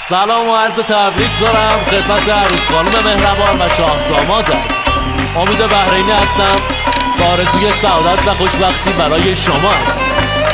سلام و عرض تبریک دارم خدمت عروس خانم مهربان و شاه داماد است. امید بحرینی هستم با آرزوی سعادت و خوشبختی برای شما عزیزم.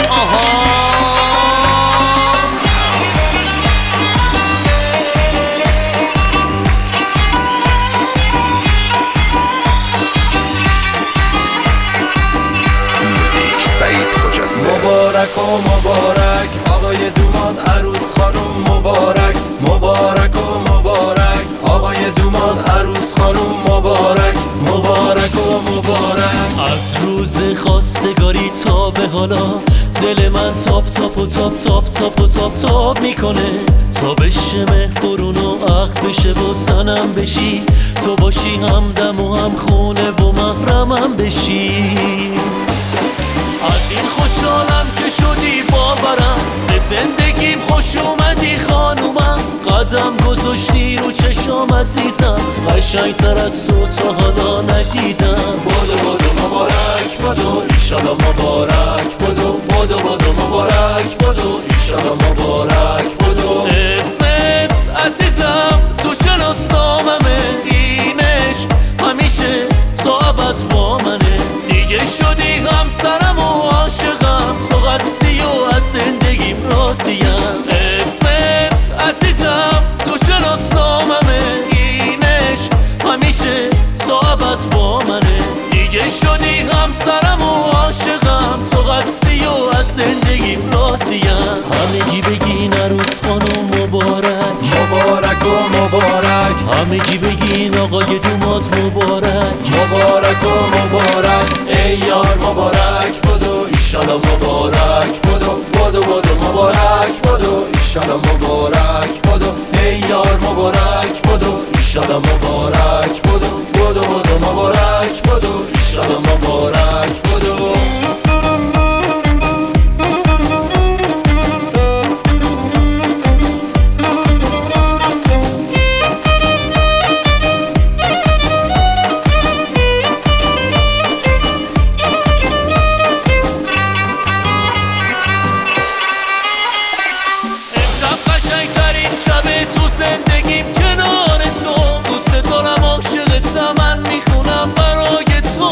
مبارک و مبارک آقای دوماد عروس خانم، مبارک مبارک و مبارک آقای دوماد عروس خانم، مبارک مبارک و مبارک. از روز خواستگاری تا به حالا دل من تاپ تاپ و تاپ تاپ تاپ و تاپ تاپ میکنه، تا بشه مهربون و عقد بشه و زنم بشی، تو باشی همدم و هم خونه و محرمم بشی. از این خوشحالم که شدی باورم، به زندگیم خوش اومدی خانومم، قدم گذاشتی رو چشم عزیزم، قشنگتر از تو تا حالا ندیدم. بادو مبارک بادو ایشالا مبارک بادو بادو مبارک بادو ایشالا مبارک بادو. اسمت عزیزم تو شناسناممه، اینش همیشه تا ابد با منه، دیگه شدی همسرم و عاشقم، تو قصدی و از زندگیم راضیم. اسمت عزیزم تو شناسناممه، اینش همیشه تا ابد با منه، دیگه شدی همسرم و عاشقم، تو قصدی و از زندگیم راضیم. همگی بگین عروس خانم مبارک، مبارک و مبارک همگی بگین آقای دوماد مبارک، مبارک و مبارک. ای یار مبارک بادو ایشالا مبارک بادو بادو مبارک بادو ایشالا مبارک بادو. ای یار مبارک بادو ایشالا مبارک بادو بادو مبارک بادو ایشالا مبارک بادو. تو زندگیم کنار تو، دوست دارم عاشقتم، من میخونم برای تو.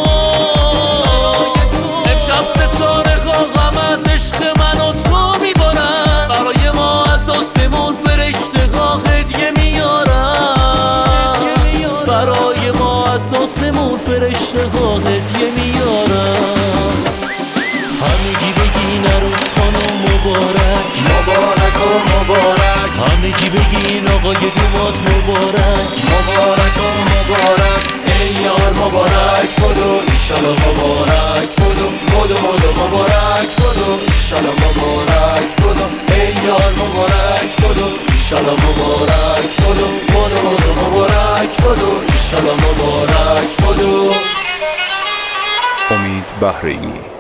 امشب ستاره ها غم از عشق من و تو میبارن، برای ما از آسمون فرشته ها هدیه میارن، برای ما از آسمون فرشته ها هدیه میارن. همگی بگین عروس خانم مبارک، مبارک و مبارک همگی بگین آقای دوماد مبارک، مبارک و مبارک. ای یار مبارک بادو ایشالا مبارک بادو بادو مبارک بادو ایشالا مبارک بادو. ای یار مبارک بادو ایشالا مبارک بادو بادو مبارک بادو ایشالا مبارک بادو. امید بحرینی.